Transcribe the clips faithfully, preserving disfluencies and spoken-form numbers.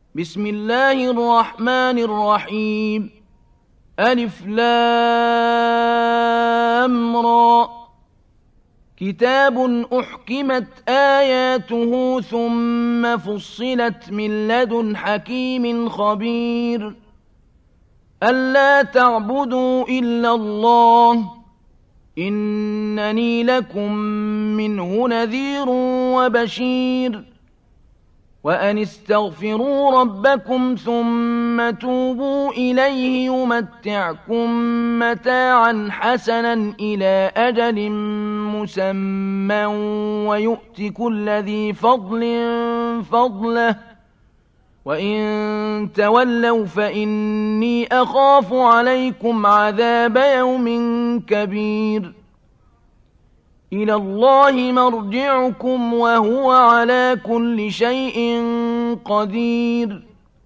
بسم الله الرحمن الرحيم. ألف لام را. كتاب أحكمت آياته ثم فصلت من لدن حكيم خبير. ألا تعبدوا إلا الله إنني لكم منه نذير وبشير. وأن استغفروا ربكم ثم توبوا إليه يمتعكم متاعا حسنا إلى أجل مسمى ويؤت كل ذي فضل فضله وإن تولوا فإني أخاف عليكم عذاب يوم كبير. إلى الله مرجعكم وهو على كل شيء قدير.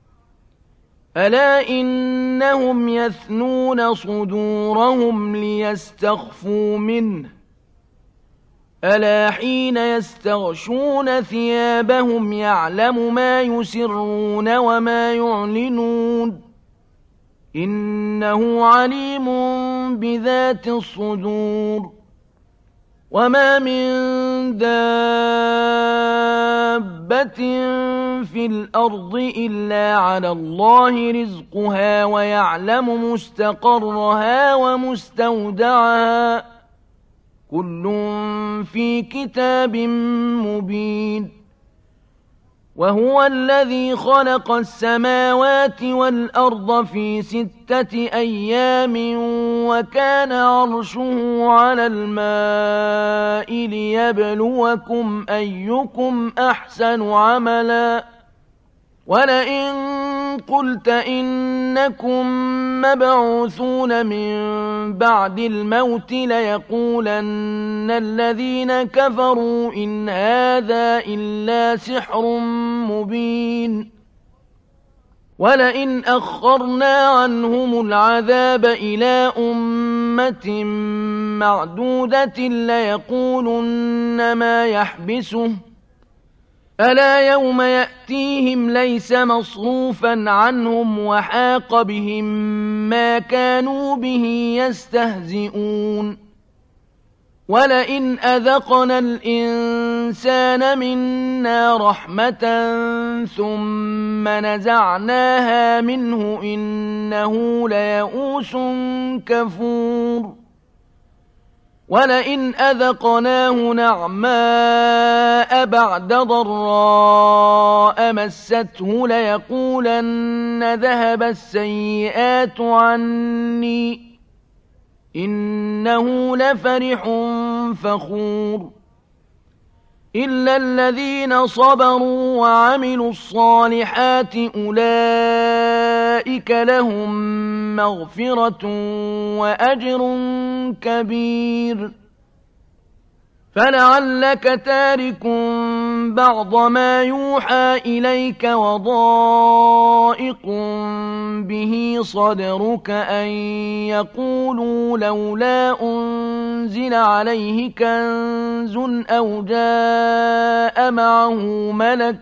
ألا إنهم يثنون صدورهم ليستخفوا منه ألا حين يستغشون ثيابهم يعلم ما يسرون وما يعلنون إنه عليم بذات الصدور. وما من دابة في الأرض إلا على الله رزقها ويعلم مستقرها ومستودعها كل في كتاب مبين. وهو الذي خلق السماوات والأرض في ستة أيام وكان عرشه على الماء ليبلوكم أيكم أحسن عملا. ولئن قلت إنكم مبعوثون من بعد الموت ليقولن الذين كفروا إن هذا إلا سحر مبين. ولئن أخرنا عنهم العذاب إلى أمة معدودة ليقولن ما يحبسه ألا يوم يأتيهم ليس مصروفا عنهم وحاق بهم ما كانوا به يستهزئون. ولئن أذقنا الإنسان منا رحمة ثم نزعناها منه إنه ليئوس كفور. ولئن أذقناه نعماء بعد ضراء مسته ليقولن ذهب السيئات عني إنه لفرح فخور. إلا الذين صبروا وعملوا الصالحات أولئك لهم مغفرة وأجر كبير. فلعلك تارك بعض ما يوحى إليك وضائق به صدرك أن يقولوا لولا أنزل عليه كنز أو جاء معه ملك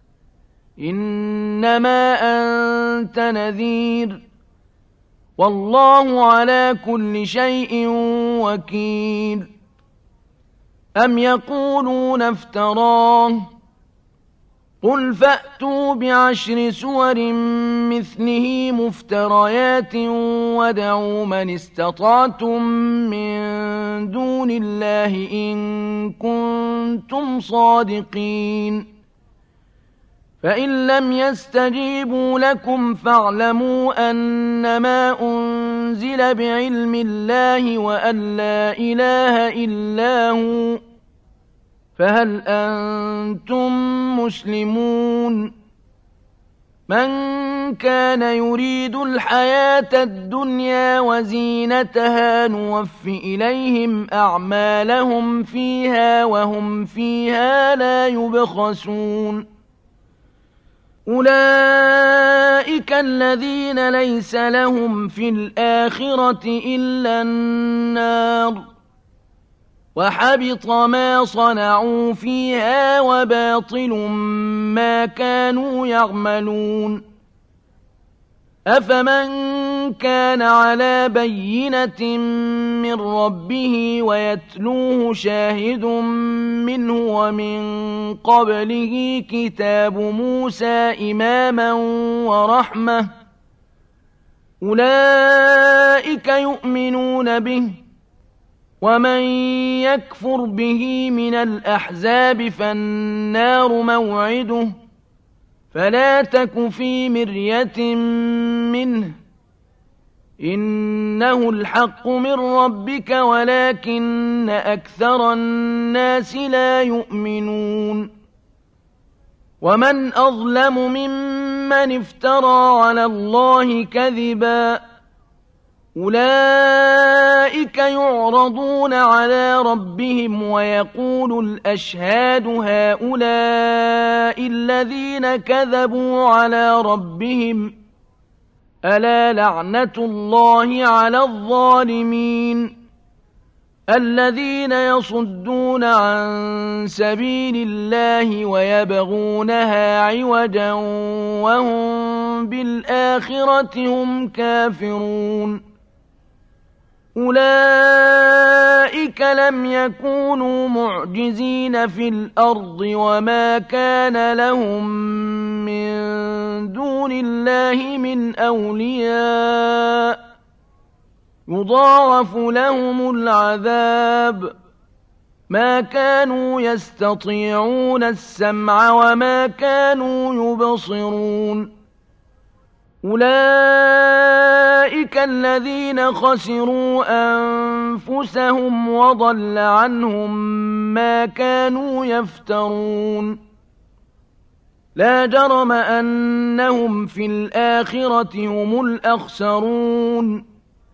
إنما أنت نذير والله على كل شيء وكيل. أم يقولون افتراه قل فأتوا بعشر سور مثله مفتريات وادعوا من استطعتم من دون الله إن كنتم صادقين. فإن لم يستجيبوا لكم فاعلموا أنما أنزل بعلم الله وأن لا إله إلا هو فهل أنتم مسلمون. من كان يريد الحياة الدنيا وزينتها نوف إليهم أعمالهم فيها وهم فيها لا يبخسون. أولئك الذين ليس لهم في الآخرة إلا النار وحبط ما صنعوا فيها وباطل ما كانوا يعملون أفمن كان على بينة من ربه ويتلوه شاهد منه ومن قبله كتاب موسى إماما ورحمة أولئك يؤمنون به ومن يكفر به من الأحزاب فالنار موعده فلا تك في مرية منه إنه الحق من ربك ولكن أكثر الناس لا يؤمنون ومن أظلم ممن افترى على الله كذبا أولئك يعرضون على ربهم ويقول الأشهاد هؤلاء الذين كذبوا على ربهم ألا لعنة الله على الظالمين الذين يصدون عن سبيل الله ويبغونها عوجا وهم بالآخرة هم كافرون أولئك لم يكونوا معجزين في الأرض وما كان لهم من دون الله من أولياء يضاعف لهم العذاب ما كانوا يستطيعون السمع وما كانوا يبصرون أولئك الذين خسروا أنفسهم وضل عنهم ما كانوا يفترون لا جرم أنهم في الآخرة هم الأخسرون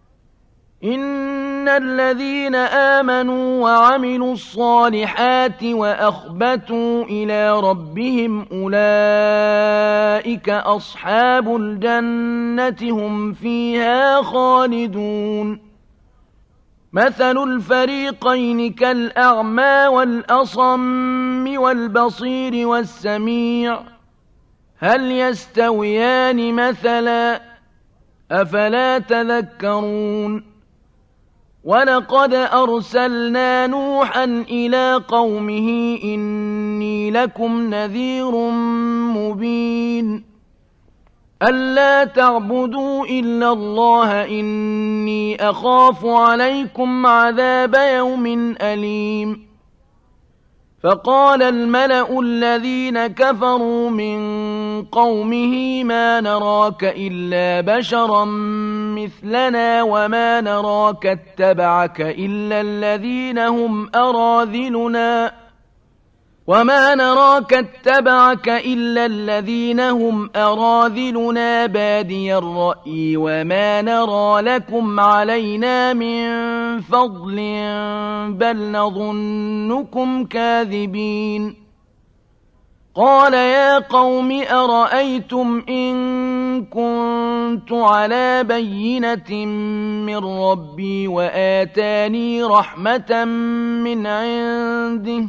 إن الذين آمنوا وعملوا الصالحات وأخبتوا إلى ربهم أولئك أصحاب الجنة هم فيها خالدون مثل الفريقين كالأعمى والأصم والبصير والسميع هل يستويان مثلا أفلا تذكرون ولقد أرسلنا نوحا إلى قومه إني لكم نذير مبين ألا تعبدوا إلا الله إني أخاف عليكم عذاب يوم أليم فقال الملأ الذين كفروا من قومه ما نراك إلا بشرا مثلنا وما نراك اتبعك إلا الذين هم أراذلنا وما نراك اتبعك إلا الذين هم أراذلنا بادي الرأي وما نرى لكم علينا من فضل بل نظنكم كاذبين قال يا قوم أرأيتم إن كنت على بينة من ربي وآتاني رحمة من عنده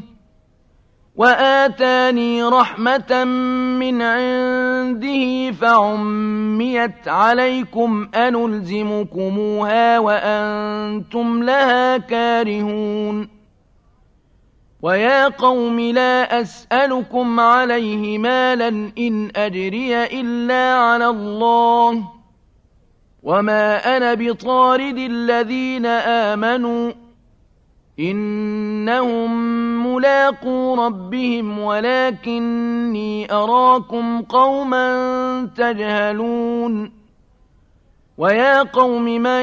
وآتاني رحمة من عنده فعميت عليكم أنلزمكموها وأنتم لها كارهون ويا قوم لا أسألكم عليه مالا إن أجري إلا على الله وما أنا بطارد الذين آمنوا إنهم ملاقو ربهم ولكني أراكم قوما تجهلون ويا قوم من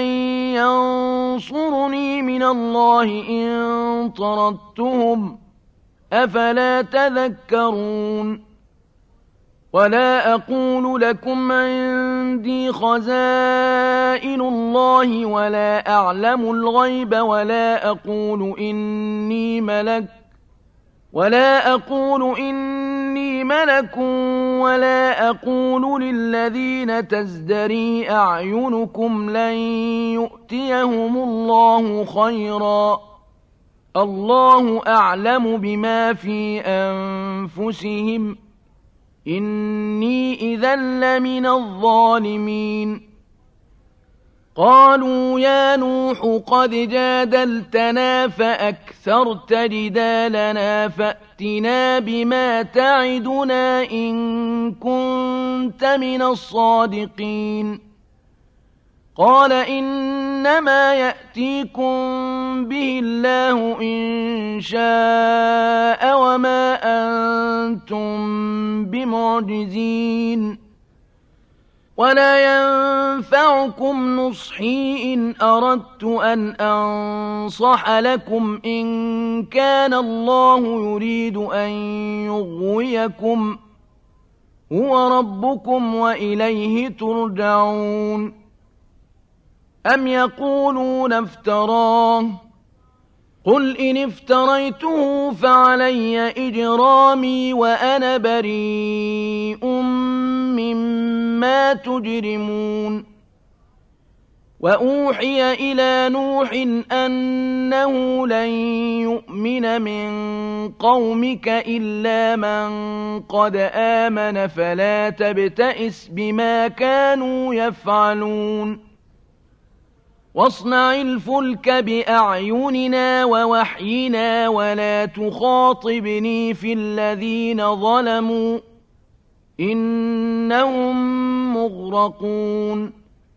ينصرني من الله إن طردتهم أفلا تذكرون ولا أقول لكم عندي خزائن الله ولا أعلم الغيب ولا أقول إني ملك ولا أقول إني ملك ولا أقول للذين تزدري أعينكم لن يؤتيهم الله خيرا الله أعلم بما في أنفسهم إني إذا لمن الظالمين قالوا يا نوح قد جادلتنا فأكثرت جدالنا فأتنا بما تعدنا إن كنت من الصادقين قال إنما يأتيكم به الله إن شاء وما أنتم بمعجزين ولا ينفعكم نصحي إن أردت أن أنصح لكم إن كان الله يريد أن يغويكم هو ربكم وإليه ترجعون أم يقولون افتراه قل إن افتريته فعلي إجرامي وأنا بريء مما تجرمون وأوحي إلى نوح أنه لن يؤمن من قومك إلا من قد آمن فلا تبتئس بما كانوا يفعلون واصنع الفلك بأعيننا ووحينا ولا تخاطبني في الذين ظلموا إنهم مغرقون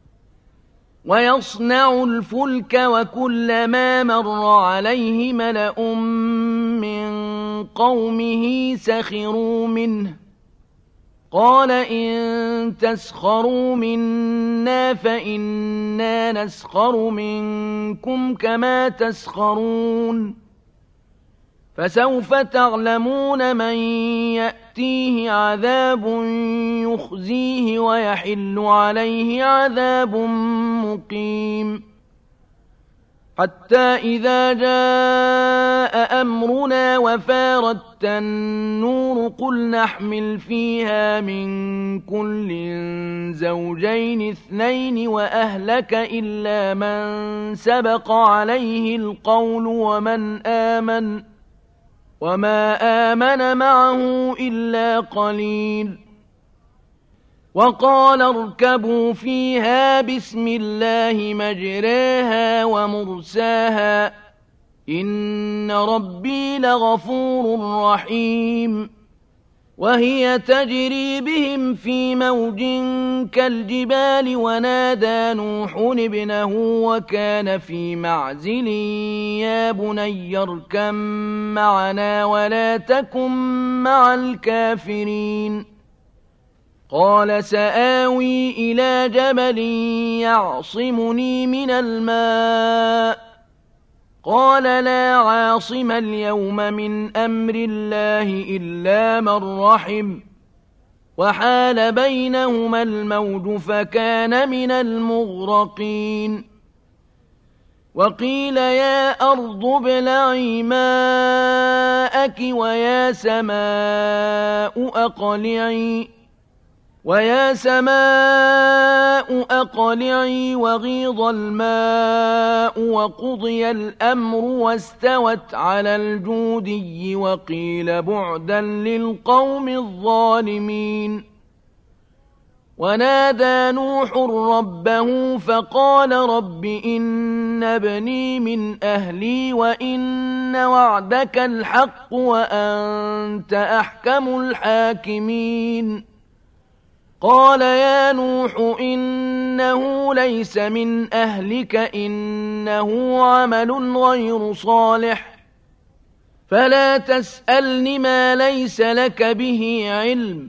ويصنع الفلك وكلما مر عليه ملأ من قومه سخروا منه قال إن تسخروا منا فإنا نسخر منكم كما تسخرون فسوف تعلمون من يأتيه عذاب يخزيه ويحل عليه عذاب مقيم حتى إذا جاء أمرنا وفارت النور قل نحمل فيها من كل زوجين اثنين وأهلك إلا من سبق عليه القول ومن آمن وما آمن معه إلا قليل وقال اركبوا فيها بسم الله مجراها ومرساها إن ربي لغفور رحيم وهي تجري بهم في موج كالجبال ونادى نوح ابنه وكان في معزل يا بني اركب معنا ولا تكن مع الكافرين قال سآوي إلى جبل يعصمني من الماء قال لا عاصم اليوم من أمر الله إلا من رحم وحال بينهما الموج فكان من المغرقين وقيل يا أرض ابلعي ماءك ويا سماء أقلعي ويا سماء أقلعي وغيض الماء وقضي الأمر واستوت على الجودي وقيل بعدا للقوم الظالمين ونادى نوح ربه فقال رب إن ابني من أهلي وإن وعدك الحق وأنت أحكم الحاكمين قال يا نوح إنه ليس من أهلك إنه عمل غير صالح فلا تسألني ما ليس لك به علم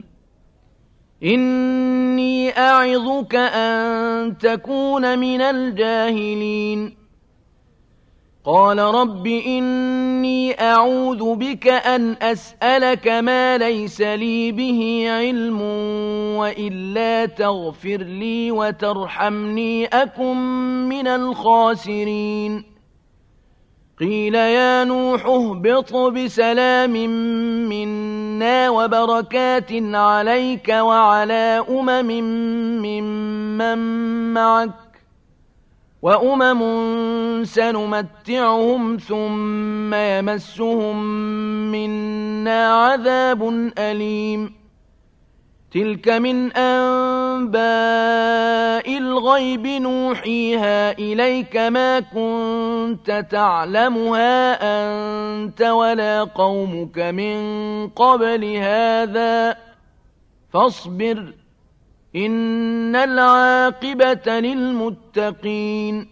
إني أعظك أن تكون من الجاهلين قال رب إني أعوذ بك أن أسألك ما ليس لي به علم وإلا تغفر لي وترحمني أكن من الخاسرين قيل يا نوح اهبط بسلام منا وبركات عليك وعلى أمم ممن معك وأمم سنمتعهم ثم يمسهم منا عذاب أليم تلك من أنباء الغيب نوحيها إليك ما كنت تعلمها أنت ولا قومك من قبل هذا فاصبر إن العاقبة للمتقين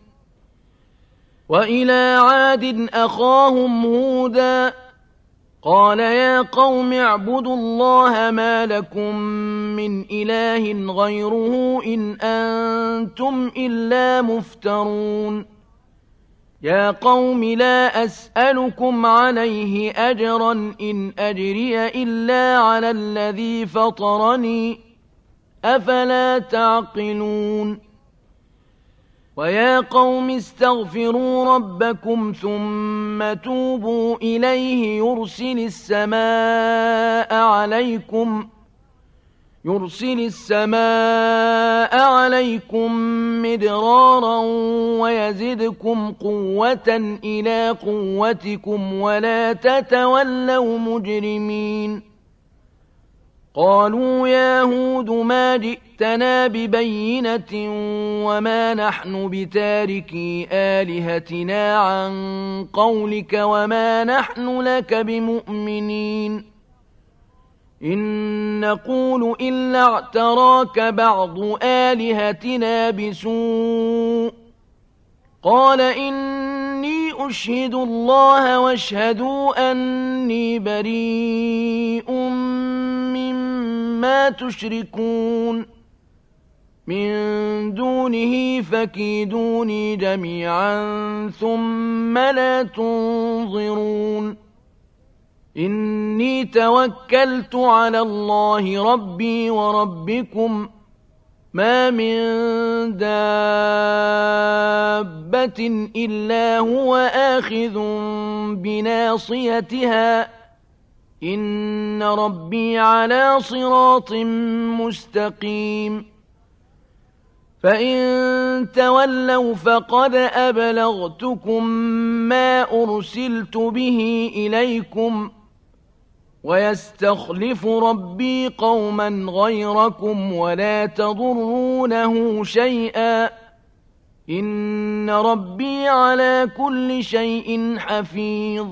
وإلى عاد أخاهم هودا قال يا قوم اعبدوا الله ما لكم من إله غيره إن أنتم إلا مفترون يا قوم لا أسألكم عليه أجرا إن أجري إلا على الذي فطرني أفلا تعقلون ويا قوم استغفروا ربكم ثم توبوا إليه يرسل السماء عليكم يرسل السماء عليكم مدرارا ويزدكم قوة إلى قوتكم ولا تتولوا مجرمين قالوا يا هود ما جئتنا ببينة وما نحن بتاركي آلهتنا عن قولك وما نحن لك بمؤمنين إن نقول إلا اعتراك بعض آلهتنا بسوء قال إني أشهد الله واشهدوا أني بريء مما تشركون من دونه فكيدوني جميعا ثم لا تنظرون إني توكلت على الله ربي وربكم ما من دابة إلا هو آخذ بناصيتها إن ربي على صراط مستقيم فإن تولوا فقد أبلغتكم ما أرسلت به إليكم ويستخلف ربي قوما غيركم ولا تضرونه شيئا إن ربي على كل شيء حفيظ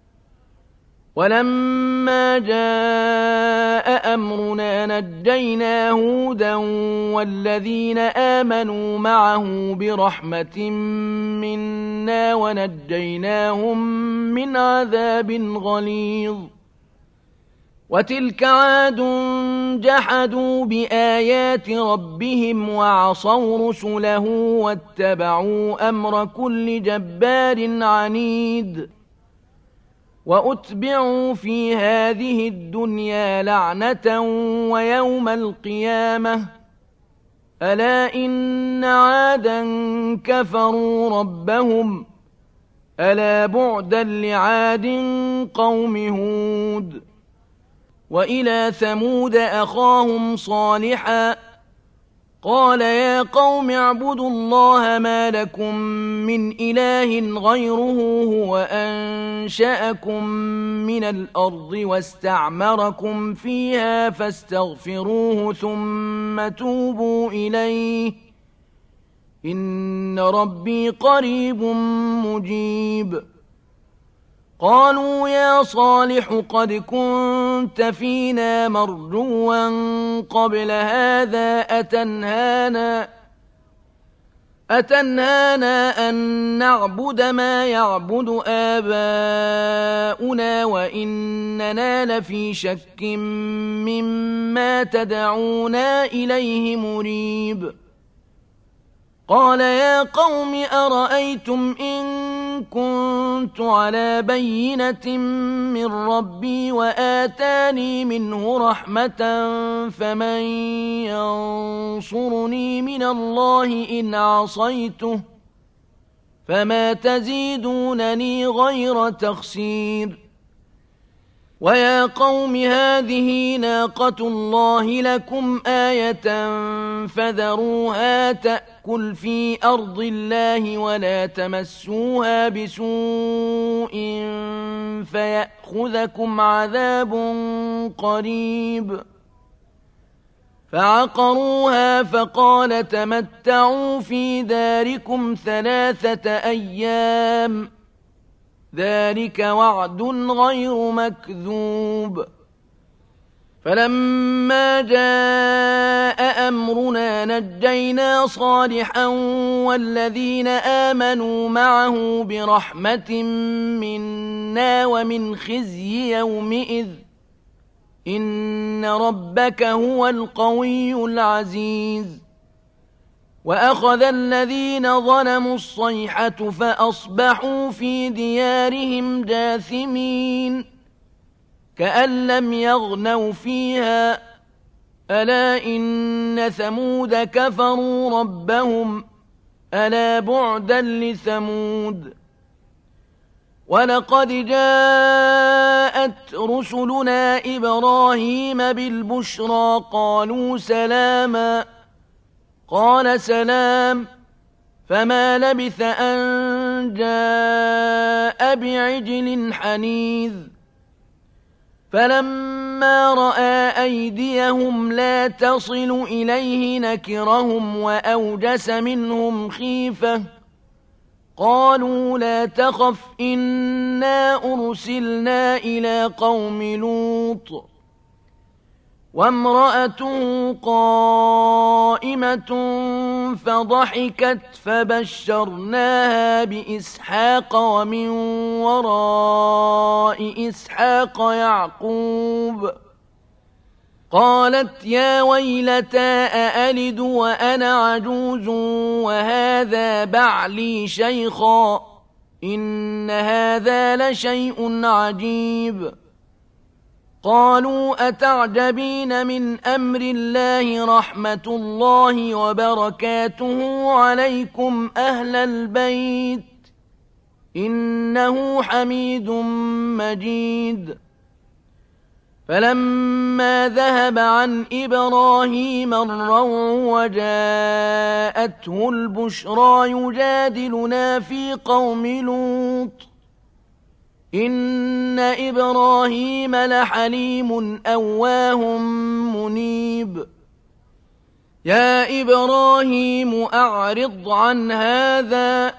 ولما جاء أمرنا نجينا هودا والذين آمنوا معه برحمة منا ونجيناهم من عذاب غليظ وتلك عاد جحدوا بآيات ربهم وعصوا رسله واتبعوا أمر كل جبار عنيد وأتبعوا في هذه الدنيا لعنة ويوم القيامة ألا إن عادا كفروا ربهم ألا بعدا لعاد قوم هود وإلى ثمود أخاهم صالحا قال يا قوم اعبدوا الله ما لكم من إله غيره هو أنشأكم من الأرض واستعمركم فيها فاستغفروه ثم توبوا إليه إن ربي قريب مجيب قالوا يا صالح قد كنت فينا مرجوا قبل هذا أتنهانا أتنهانا أن نعبد ما يعبد آباؤنا وإننا لفي شك مما تدعونا إليه مريب قال يا قوم أرأيتم إن كنت على بينة من ربي وآتاني منه رحمة فمن ينصرني من الله إن عصيته فما تزيدونني غير تخسير ويا قوم هذه ناقة الله لكم آية فذروها تأكل في أرض الله ولا تمسوها بسوء فيأخذكم عذاب قريب. فعقروها فقال تمتعوا في داركم ثلاثة أيام ذلك وعد غير مكذوب. فلما جاء أمرنا نجينا صالحا والذين آمنوا معه برحمة منا ومن خزي يومئذ إن ربك هو القوي العزيز. وأخذ الذين ظلموا الصيحة فأصبحوا في ديارهم جاثمين كأن لم يغنوا فيها ألا إن ثمود كفروا ربهم ألا بعدا لثمود. ولقد جاءت رسلنا إبراهيم بالبشرى قالوا سلاما قال سلام فما لبث أن جاء بعجل حنيذ. فلما رأى أيديهم لا تصل إليه نكرهم وأوجس منهم خيفة قالوا لا تخف إنا أرسلنا إلى قوم لوط وامرأته قائمة فضحكت فبشرناها بإسحاق ومن وراء إسحاق يعقوب. قالت يا ويلتى أألد وأنا عجوز وهذا بعلي شيخا إن هذا لشيء عجيب. قالوا أتعجبين من أمر الله رحمة الله وبركاته عليكم أهل البيت إنه حميد مجيد. فلما ذهب عن إبراهيم الروع وجاءته البشرى يجادلنا في قوم لوط إن إبراهيم لحليم أواه منيب. يا إبراهيم أعرض عن هذا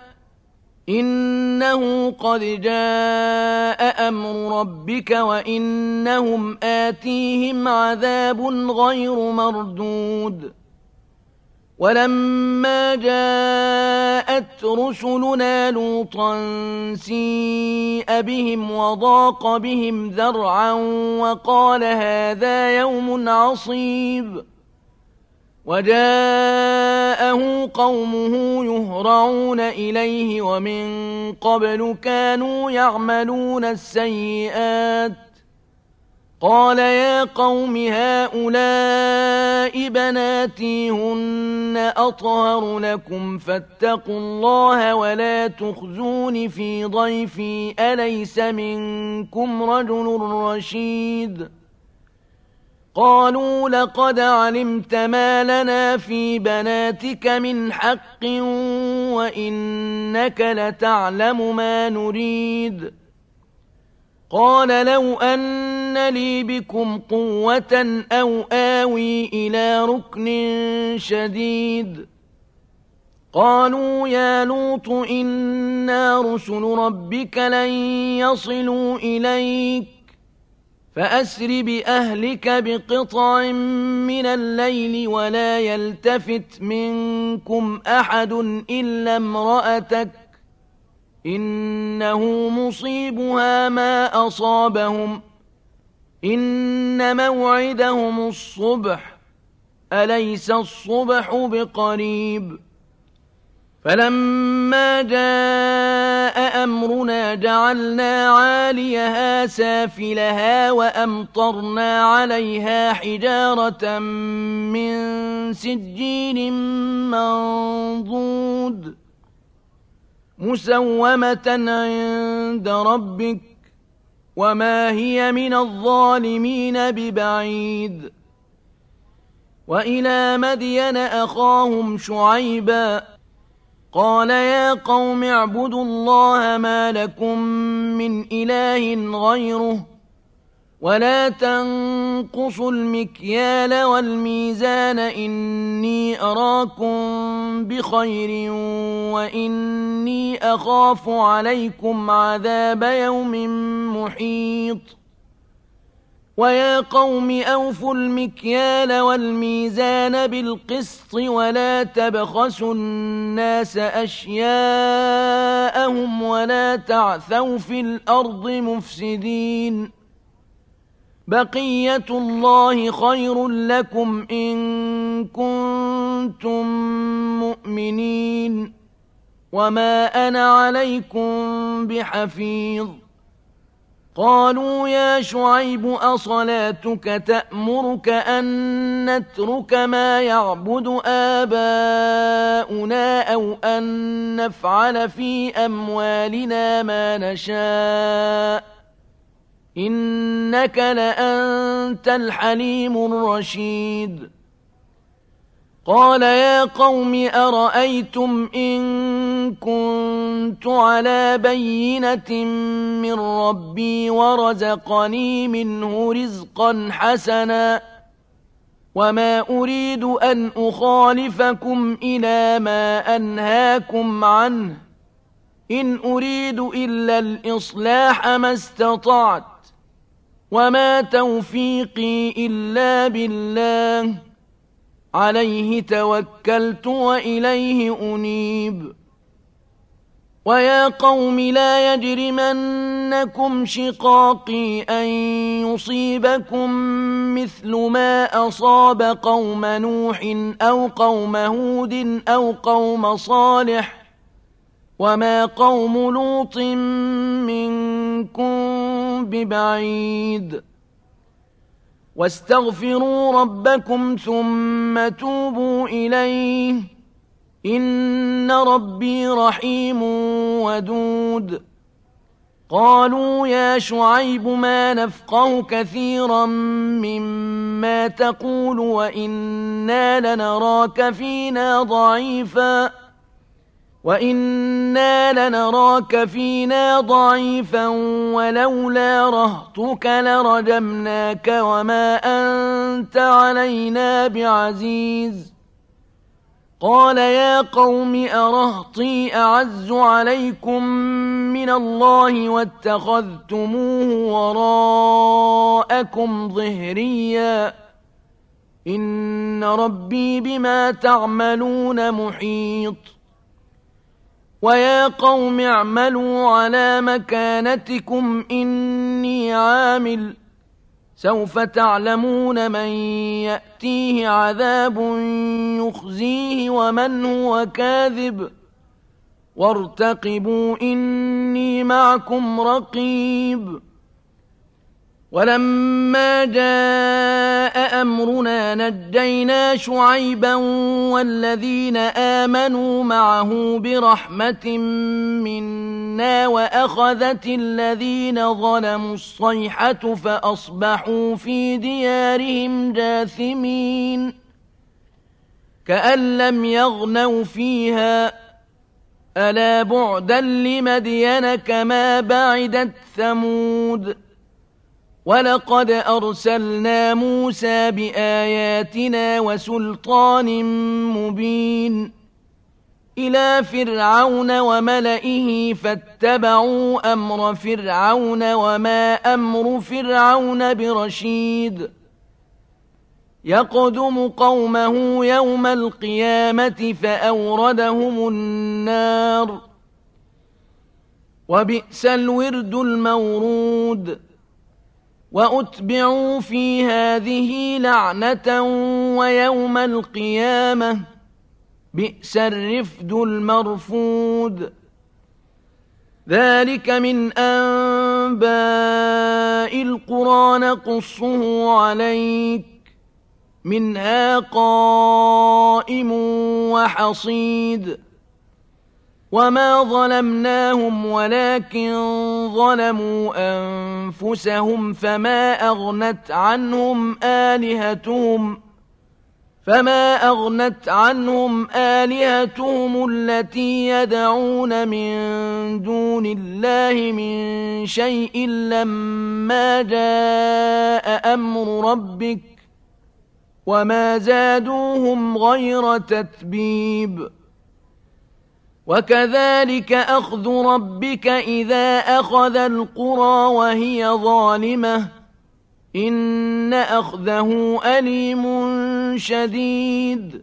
إنه قد جاء أمر ربك وإنهم آتيهم عذاب غير مردود. ولما جاءت رسلنا لوطا سيء بهم وضاق بهم ذرعا وقال هذا يوم عصيب. وجاءه قومه يهرعون إليه ومن قبل كانوا يعملون السيئات قال يا قوم هؤلاء بناتي هن أطهر لكم فاتقوا الله ولا تخزون في ضيفي أليس منكم رجل رشيد. قالوا لقد علمت ما لنا في بناتك من حق وإنك لتعلم ما نريد. قال لو أن لي بكم قوة أو آوي إلى ركن شديد. قالوا يا لوط إنا رسل ربك لن يصلوا إليك فأسر بأهلك بقطع من الليل ولا يلتفت منكم أحد إلا امرأتك إنه مصيبها ما أصابهم إن موعدهم الصبح أليس الصبح بقريب. فلما جاء أمرنا جعلنا عاليها سافلها وأمطرنا عليها حجارة من سجيل منضود مسومة عند ربك وما هي من الظالمين ببعيد. وإلى مدين أخاهم شعيبا قال يا قوم اعبدوا الله ما لكم من إله غيره ولا تنقصوا المكيال والميزان إني أراكم بخير وإني أخاف عليكم عذاب يوم محيط. ويا قوم أوفوا المكيال والميزان بالقسط ولا تبخسوا الناس أشياءهم ولا تعثوا في الأرض مفسدين. بقية الله خير لكم إن كنتم مؤمنين وما أنا عليكم بحفيظ. قالوا يا شعيب أصلاتك تأمرك أن نترك ما يعبد آباؤنا أو أن نفعل في أموالنا ما نشاء إنك لأنت الحليم الرشيد. قال يا قوم أرأيتم إن كنت على بينة من ربي ورزقني منه رزقا حسنا وما أريد أن أخالفكم إلى ما أنهاكم عنه إن أريد إلا الإصلاح ما استطعت وما توفيقي إلا بالله عليه توكلت وإليه أنيب. ويا قوم لا يجرمنكم شقاقي أن يصيبكم مثل ما أصاب قوم نوح أو قوم هود أو قوم صالح وما قوم لوط منكم ببعيد. واستغفروا ربكم ثم توبوا إليه إن ربي رحيم ودود. قالوا يا شعيب ما نفقه كثيرا مما تقول وإنا لنراك فينا ضعيفا وإنا لنراك فينا ضعيفا ولولا رهطك لرجمناك وما أنت علينا بعزيز. قال يا قوم أرهطي أعز عليكم من الله واتخذتموه وراءكم ظهريا إن ربي بما تعملون محيط. ويا قوم اعملوا على مكانتكم إني عامل سوف تعلمون من يأتيه عذاب يخزيه ومن هو كاذب وارتقبوا إني معكم رقيب. ولما جاء أمرنا نجينا شعيبا والذين آمنوا معه برحمة منا وأخذت الذين ظلموا الصيحة فأصبحوا في ديارهم جاثمين كأن لم يغنوا فيها ألا بعدا لمدين كما بعدت ثمود. ولقد أرسلنا موسى بآياتنا وسلطان مبين إلى فرعون وملئه فاتبعوا أمر فرعون وما أمر فرعون برشيد. يقدم قومه يوم القيامة فأوردهم النار وبئس الورد المورود. وأتبعوا في هذه لعنة ويوم القيامة بئس الرفد المرفود. ذلك من أنباء القرى نقصه عليك منها قائم وحصيد. وما ظلمناهم ولكن ظلموا أنفسهم فما أغنت عنهم آلهتهم فما أغنت عنهم آلهتهم التي يدعون من دون الله من شيء لما جاء أمر ربك وما زادوهم غير تتبيب وكذلك أخذ ربك إذا أخذ القرى وهي ظالمة إن أخذه أليم شديد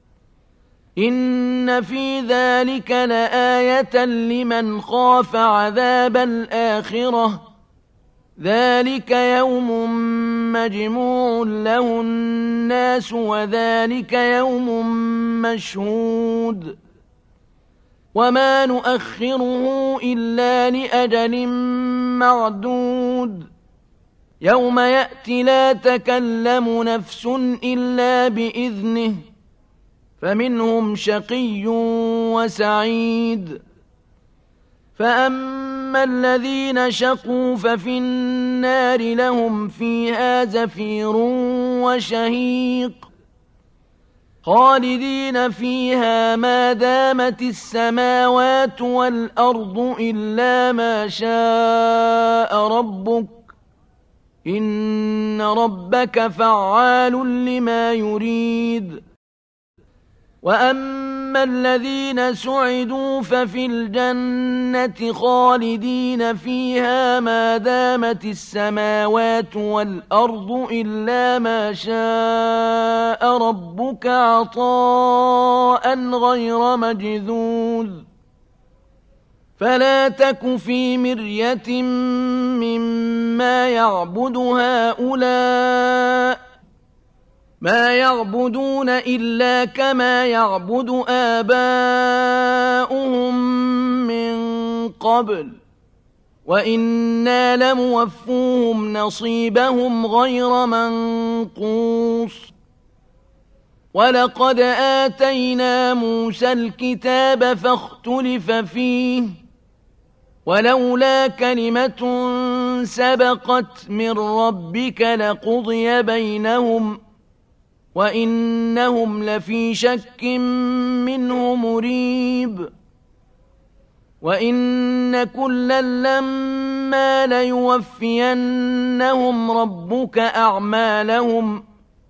إن في ذلك لآية لمن خاف عذاب الآخرة ذلك يوم مجموع له الناس وذلك يوم مشهود وما نؤخره إلا لأجل معدود يوم يأتي لا تكلم نفس إلا بإذنه فمنهم شقي وسعيد فأما الذين شقوا ففي النار لهم فيها زفير وشهيق خالدين فيها ما دامت السماوات والأرض إلا ما شاء ربك إن ربك فعال لما يريد وأما الذين سعدوا ففي الجنة خالدين فيها ما دامت السماوات والأرض إلا ما شاء ربك عطاء غير مجذوذ فلا تك في مرية مما يعبد هؤلاء ما يعبدون إلا كما يعبد آباؤهم من قبل وإنا لموفوهم نصيبهم غير منقوص ولقد آتينا موسى الكتاب فاختلف فيه ولولا كلمة سبقت من ربك لقضي بينهم وإنهم لفي شك منه مريب وإن كلا لما ليوفينهم ربك أعمالهم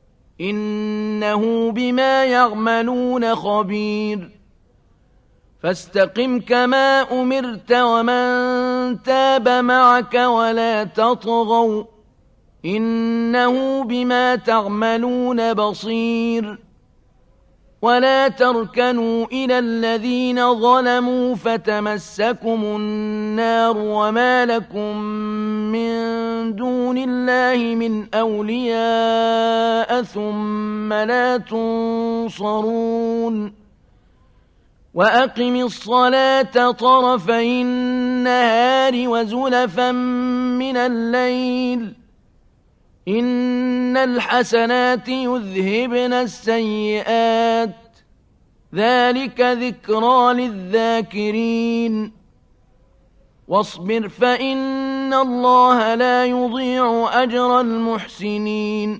إنه بما يعملون خبير فاستقم كما أمرت ومن تاب معك ولا تطغوا إنه بما تعملون بصير ولا تركنوا إلى الذين ظلموا فتمسكم النار وما لكم من دون الله من أولياء ثم لا تنصرون وأقم الصلاة طرفي النهار وزلفا من الليل إن الحسنات يذهبن السيئات ذلك ذكرى للذاكرين واصبر فإن الله لا يضيع أجر المحسنين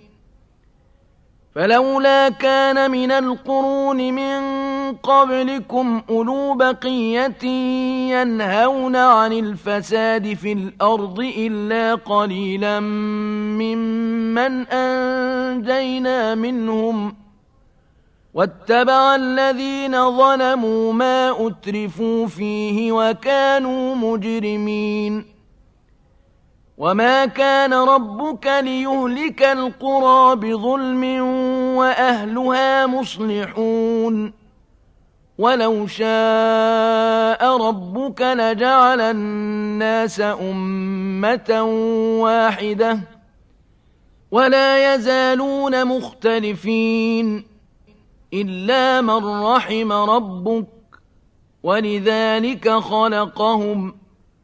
فلولا كان من القرون من قبلكم أولو بقية ينهون عن الفساد في الأرض إلا قليلا ممن أنجينا منهم واتبع الذين ظلموا ما أترفوا فيه وكانوا مجرمين وما كان ربك ليهلك القرى بظلم وأهلها مصلحون ولو شاء ربك لجعل الناس أمة واحدة ولا يزالون مختلفين إلا من رحم ربك ولذلك خلقهم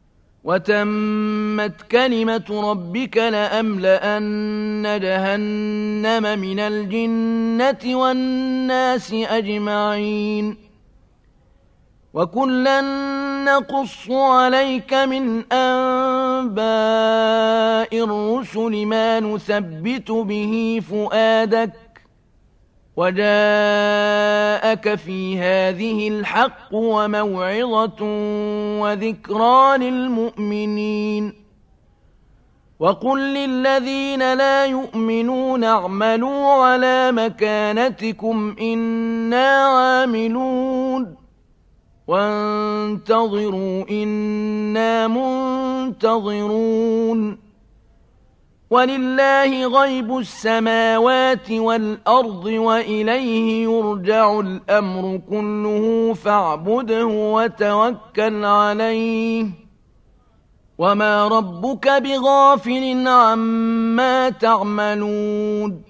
وتمت كلمة ربك لأملأن جهنم من الجنة والناس أجمعين وكلا نقص عليك من أنباء الرسل ما نثبت به فؤادك وجاءك في هذه الحق وموعظة وذكرى للمؤمنين وقل للذين لا يؤمنون اعملوا على مكانتكم إنا عاملون وانتظروا إنا منتظرون ولله غيب السماوات والأرض وإليه يرجع الأمر كله فاعبده وتوكل عليه وما ربك بغافل عما تعملون